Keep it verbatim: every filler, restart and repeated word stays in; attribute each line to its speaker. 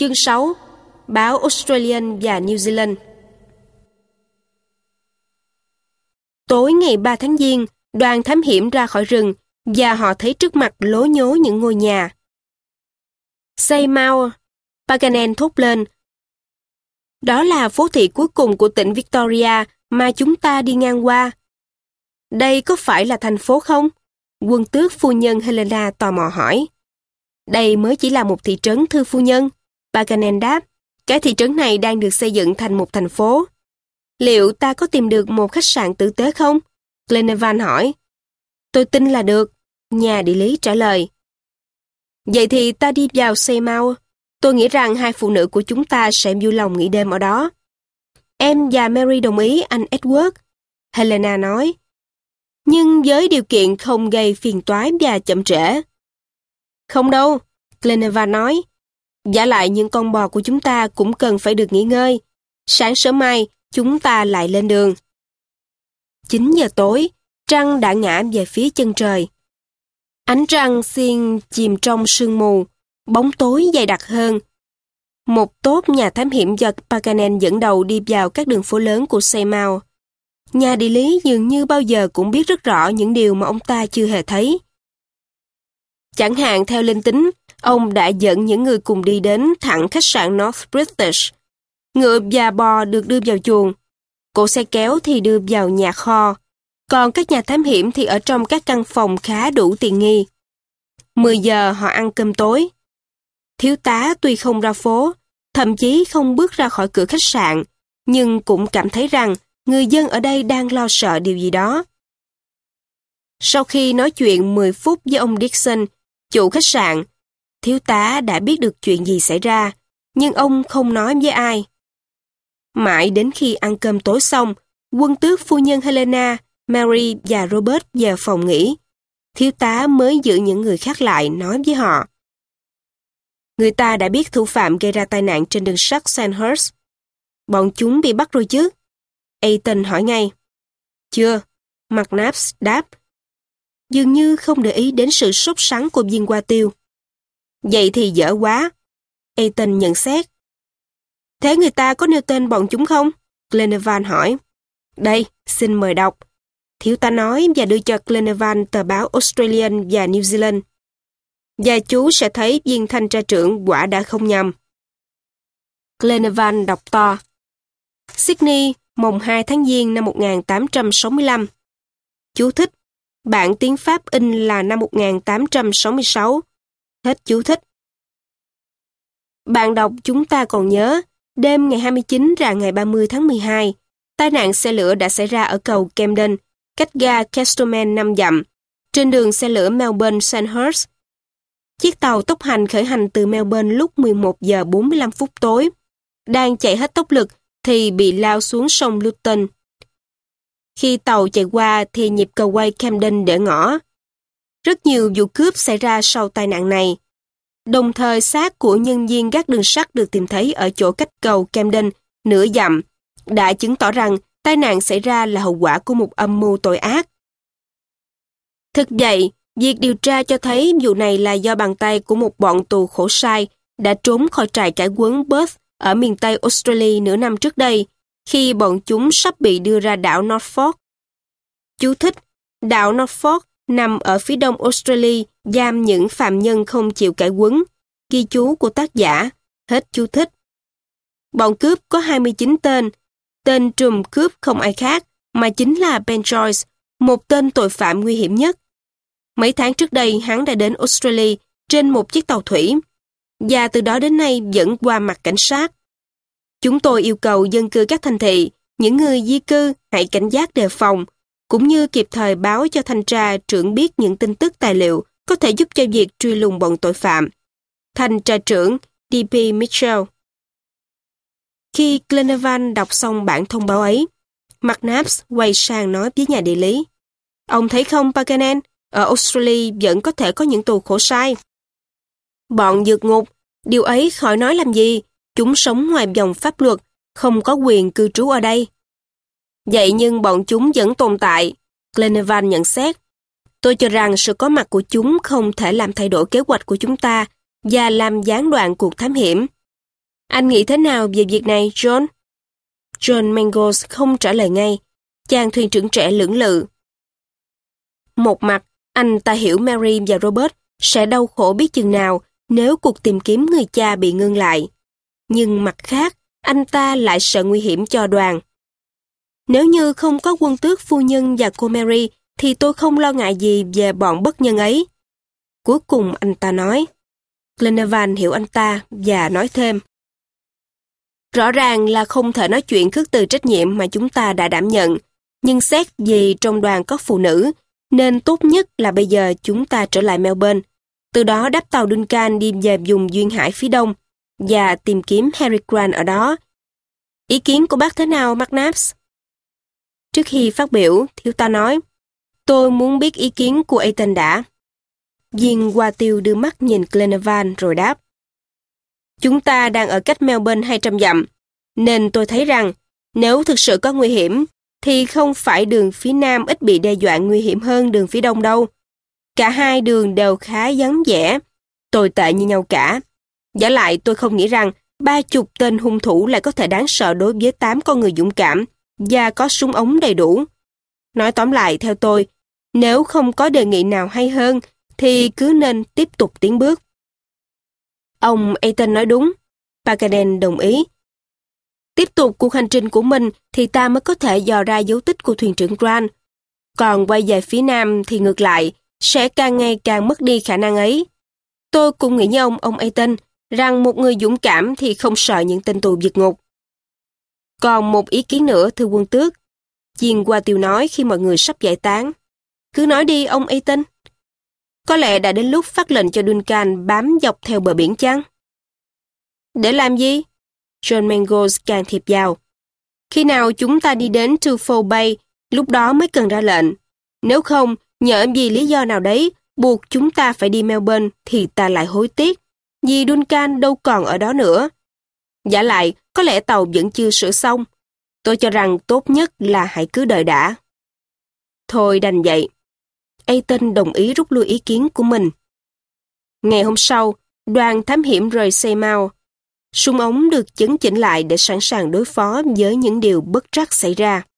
Speaker 1: Chương sáu. Báo Australian và New Zealand. Tối ngày ba tháng Giêng, đoàn thám hiểm ra khỏi rừng và họ thấy trước mặt lố nhố những ngôi nhà. Seymour, Paganel thốt lên. Đó là phố thị cuối cùng của tỉnh Victoria mà chúng ta đi ngang qua. Đây có phải là thành phố không? Quân tước phu nhân Helena tò mò hỏi. Đây mới chỉ là một thị trấn, thưa phu nhân. Paganel đáp. Cái thị trấn này đang được xây dựng thành một thành phố. Liệu ta có tìm được một khách sạn tử tế không? Glenarvan hỏi. Tôi tin là được, nhà địa lý trả lời. Vậy thì ta đi vào Seymour. Tôi nghĩ rằng hai phụ nữ của chúng ta sẽ vui lòng nghỉ đêm ở đó. Em và Mary đồng ý, anh Edward. Helena nói. Nhưng với điều kiện không gây phiền toái và chậm trễ. Không đâu, Glenarvan nói. Vả lại những con bò của chúng ta cũng cần phải được nghỉ ngơi. Sáng sớm mai, chúng ta lại lên đường. chín giờ tối, trăng đã ngã về phía chân trời. Ánh trăng xiên chìm trong sương mù, bóng tối dày đặc hơn. Một tốp nhà thám hiểm do Paganel dẫn đầu đi vào các đường phố lớn của Seymour. Nhà địa lý dường như bao giờ cũng biết rất rõ những điều mà ông ta chưa hề thấy. Chẳng hạn theo linh tính, ông đã dẫn những người cùng đi đến thẳng khách sạn North British. Ngựa và bò được đưa vào chuồng, cỗ xe kéo thì đưa vào nhà kho, còn các nhà thám hiểm thì ở trong các căn phòng khá đủ tiện nghi. mười giờ họ ăn cơm tối. Thiếu tá tuy không ra phố, thậm chí không bước ra khỏi cửa khách sạn, nhưng cũng cảm thấy rằng người dân ở đây đang lo sợ điều gì đó. Sau khi nói chuyện mười phút với ông Dixon, chủ khách sạn, thiếu tá đã biết được chuyện gì xảy ra, nhưng ông không nói với ai. Mãi đến khi ăn cơm tối xong, quân tước phu nhân Helena, Mary và Robert vào phòng nghỉ, thiếu tá mới giữ những người khác lại nói với họ. Người ta đã biết thủ phạm gây ra tai nạn trên đường sắt Sandhurst. Bọn chúng bị bắt rồi chứ? Ethan hỏi ngay. Chưa, McNabbs đáp. Dường như không để ý đến sự sốt sắng của viên hoa tiêu. Vậy thì dở quá. Ethan nhận xét. Thế người ta có nêu tên bọn chúng không? Glenarvan hỏi. Đây, xin mời đọc. Thiếu tá nói và đưa cho Glenarvan tờ báo Australian và New Zealand. Và chú sẽ thấy viên thanh tra trưởng quả đã không nhầm. Glenarvan đọc to. Sydney, mùng hai tháng Giêng năm một nghìn tám trăm sáu mươi lăm. Chú thích. Bản tiếng Pháp in là năm một nghìn tám trăm sáu mươi sáu. Hết chú thích. Bạn đọc chúng ta còn nhớ, đêm ngày hai mươi chín ra ngày ba mươi tháng mười hai, tai nạn xe lửa đã xảy ra ở cầu Camden, cách ga Castleman năm dặm, trên đường xe lửa Melbourne-Sandhurst. Chiếc tàu tốc hành khởi hành từ Melbourne lúc mười một giờ bốn mươi lăm phút tối. Đang chạy hết tốc lực thì bị lao xuống sông Luton. Khi tàu chạy qua thì nhịp cầu quay Camden để ngỏ. Rất nhiều vụ cướp xảy ra sau tai nạn này. Đồng thời xác của nhân viên gác đường sắt được tìm thấy ở chỗ cách cầu Camden nửa dặm, đã chứng tỏ rằng tai nạn xảy ra là hậu quả của một âm mưu tội ác. Thực vậy, việc điều tra cho thấy vụ này là do bàn tay của một bọn tù khổ sai đã trốn khỏi trại cải huấn Perth ở miền Tây Australia nửa năm trước đây, khi bọn chúng sắp bị đưa ra đảo Norfolk. Chú thích, đảo Norfolk nằm ở phía đông Australia, giam những phạm nhân không chịu cải huấn. Ghi chú của tác giả, hết chú thích. Bọn cướp có hai mươi chín tên. Tên trùm cướp không ai khác, mà chính là Ben Joyce, một tên tội phạm nguy hiểm nhất. Mấy tháng trước đây, hắn đã đến Australia trên một chiếc tàu thủy, và từ đó đến nay vẫn qua mặt cảnh sát. Chúng tôi yêu cầu dân cư các thành thị, những người di cư hãy cảnh giác đề phòng, cũng như kịp thời báo cho thanh tra trưởng biết những tin tức tài liệu có thể giúp cho việc truy lùng bọn tội phạm. Thanh tra trưởng đê pê Mitchell. Khi Glenarvan đọc xong bản thông báo ấy, McNabbs quay sang nói với nhà địa lý. Ông thấy không, Paganel, ở Australia vẫn có thể có những tù khổ sai. Bọn vượt ngục, điều ấy khỏi nói làm gì, chúng sống ngoài vòng pháp luật, không có quyền cư trú ở đây. Vậy nhưng bọn chúng vẫn tồn tại, Glenarvan nhận xét. Tôi cho rằng sự có mặt của chúng không thể làm thay đổi kế hoạch của chúng ta và làm gián đoạn cuộc thám hiểm. Anh nghĩ thế nào về việc này, John? John Mangles không trả lời ngay. Chàng thuyền trưởng trẻ lưỡng lự. Một mặt, anh ta hiểu Mary và Robert sẽ đau khổ biết chừng nào nếu cuộc tìm kiếm người cha bị ngưng lại. Nhưng mặt khác, anh ta lại sợ nguy hiểm cho đoàn. Nếu như không có quân tước phu nhân và cô Mary, thì tôi không lo ngại gì về bọn bất nhân ấy. Cuối cùng anh ta nói. Glenarvan hiểu anh ta và nói thêm. Rõ ràng là không thể nói chuyện khước từ trách nhiệm mà chúng ta đã đảm nhận, nhưng xét vì trong đoàn có phụ nữ, nên tốt nhất là bây giờ chúng ta trở lại Melbourne, từ đó đáp tàu Duncan đi về vùng duyên hải phía đông và tìm kiếm Harry Grant ở đó. Ý kiến của bác thế nào, McNabbs? Trước khi phát biểu, thiếu tá nói, tôi muốn biết ý kiến của Ethan đã. Viên Hoa Tiêu đưa mắt nhìn Glenarvan rồi đáp. Chúng ta đang ở cách Melbourne hai trăm dặm, nên tôi thấy rằng nếu thực sự có nguy hiểm, thì không phải đường phía nam ít bị đe dọa nguy hiểm hơn đường phía đông đâu. Cả hai đường đều khá vắng vẻ, tồi tệ như nhau cả. Giả lại tôi không nghĩ rằng ba chục tên hung thủ lại có thể đáng sợ đối với tám con người dũng cảm và có súng ống đầy đủ. Nói tóm lại theo tôi, nếu không có đề nghị nào hay hơn, thì cứ nên tiếp tục tiến bước. Ông Ethan nói đúng, Paganel đồng ý. Tiếp tục cuộc hành trình của mình thì ta mới có thể dò ra dấu tích của thuyền trưởng Grant. Còn quay về phía nam thì ngược lại, sẽ càng ngày càng mất đi khả năng ấy. Tôi cũng nghĩ như ông, ông Ethan, rằng một người dũng cảm thì không sợ những tên tù vượt ngục. Còn một ý kiến nữa, thưa quân tước. Viên Hoa Tiêu nói khi mọi người sắp giải tán. Cứ nói đi, ông Ethan. Có lẽ đã đến lúc phát lệnh cho Duncan bám dọc theo bờ biển chăng? Để làm gì? John Mangles can thiệp vào. Khi nào chúng ta đi đến Twofold Bay, lúc đó mới cần ra lệnh. Nếu không, nhỡ vì lý do nào đấy, buộc chúng ta phải đi Melbourne, thì ta lại hối tiếc, vì Duncan đâu còn ở đó nữa. Giả lại, có lẽ tàu vẫn chưa sửa xong. Tôi cho rằng tốt nhất là hãy cứ đợi đã. Thôi đành vậy. Ethan đồng ý rút lui ý kiến của mình. Ngày hôm sau, đoàn thám hiểm rời Seymour. Súng ống được chấn chỉnh lại để sẵn sàng đối phó với những điều bất trắc xảy ra.